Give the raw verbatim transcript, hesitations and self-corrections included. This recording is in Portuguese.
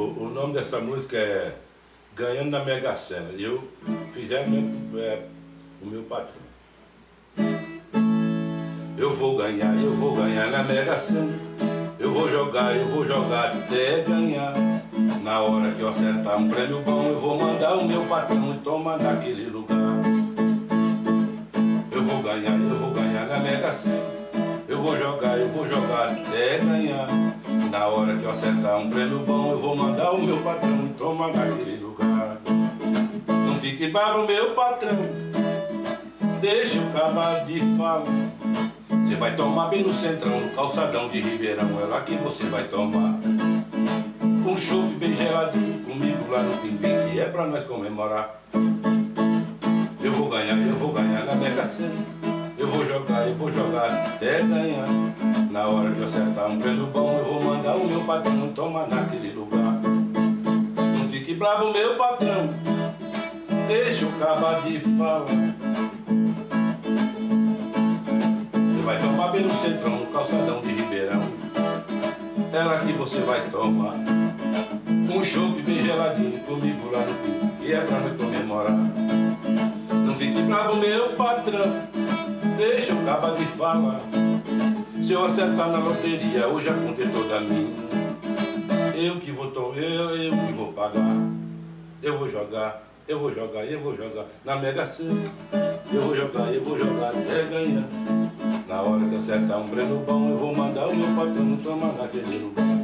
O, o nome dessa música é Ganhando na Mega Sena. E eu fizeram mesmo é, o meu patrão. Eu vou ganhar, eu vou ganhar na Mega Sena. Eu vou jogar, eu vou jogar até ganhar. Na hora que eu acertar um prêmio bom, eu vou mandar o meu patrão e tomar naquele lugar. Eu vou ganhar, eu vou ganhar na Mega Sena. Eu vou jogar, eu vou jogar até ganhar. Na hora que eu acertar um prêmio bom, eu vou mandar o meu patrão e tomar naquele lugar. Não fique bravo, meu patrão, deixa eu acabar de falar. Você vai tomar bem no centrão, no calçadão de Ribeirão. É lá que você vai tomar um chope bem geladinho comigo lá no Pimbim, que é pra nós comemorar. Eu vou ganhar, eu vou ganhar na Mega Sena. Eu vou jogar, eu vou jogar até ganhar. Na hora que eu acertar um prêmio bom, eu vou mandar o meu patrão tomar naquele lugar. Não fique bravo, meu patrão, deixa eu acabar de falar. Você vai tomar bem no centrão, no calçadão de Ribeirão. É lá que você vai tomar um chope bem geladinho comigo lá no Pico, que é pra nós comemorar. Não fique bravo, meu patrão, deixa eu acabar de falar. Se eu acertar na loteria, hoje a conta é toda minha. Eu que vou tomar, eu, eu que vou pagar. Eu vou jogar, eu vou jogar, eu vou jogar na Mega Sena. Eu vou jogar, eu vou jogar até ganhar. Na hora que acertar um prêmio bom, eu vou mandar o meu patrão tomar naquele lugar.